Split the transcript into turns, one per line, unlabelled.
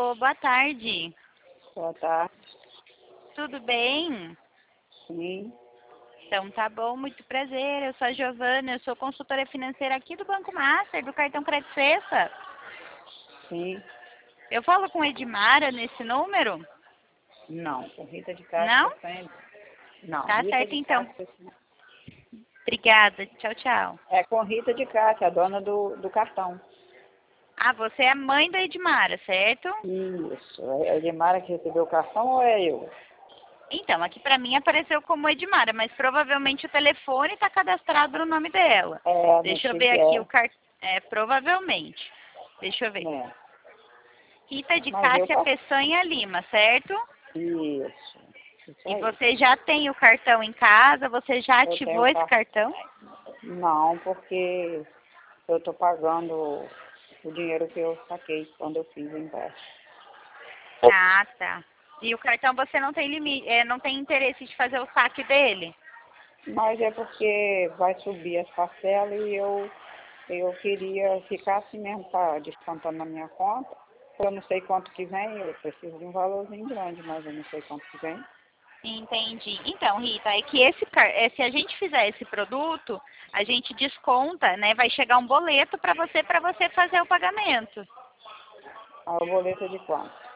Alô, boa tarde.
Boa tarde.
Tudo bem?
Sim,
Então tá bom, muito prazer. Eu sou a Giovana, eu sou consultora financeira aqui do Banco Master, do cartão Crédito Sexta.
sim.
Eu falo com Edmara nesse número?
Não, com Rita de
Não?
Castro sempre. Não,
Tá
Rita
certo
de
então.
Castro
Obrigada. Tchau, tchau.
é com Rita de Castro, a dona do cartão.
Ah, você é a mãe da Edmara, certo?
Isso. É a Edmara que recebeu o cartão ou é eu?
Então, aqui pra mim apareceu como Edmara, mas provavelmente o telefone tá cadastrado no nome dela.
É, no
Deixa eu ver
chip
aqui
é.
o cartão. É, provavelmente. Deixa eu ver.
É.
Rita de
Mas eu
Cássia
passo.
Peçanha Lima, certo?
Isso. Isso
E
aí.
você já tem o cartão em casa? Você já
Eu tenho
ativou
o
esse
cartão.
cartão?
Não, porque eu estou pagando o dinheiro que eu saquei quando eu fiz o empréstimo.
Ah, tá. E o cartão você não tem limite, não tem interesse de fazer o saque dele?
Mas é porque vai subir as parcelas e eu queria ficar assim mesmo, tá descontando na minha conta. Eu não sei quanto que vem, eu preciso de um valorzinho grande, mas eu não sei quanto que vem.
Entendi. Então, Rita, é que se a gente fizer esse produto, a gente desconta, né? Vai chegar um boleto para você fazer o pagamento.
A boleta de quanto?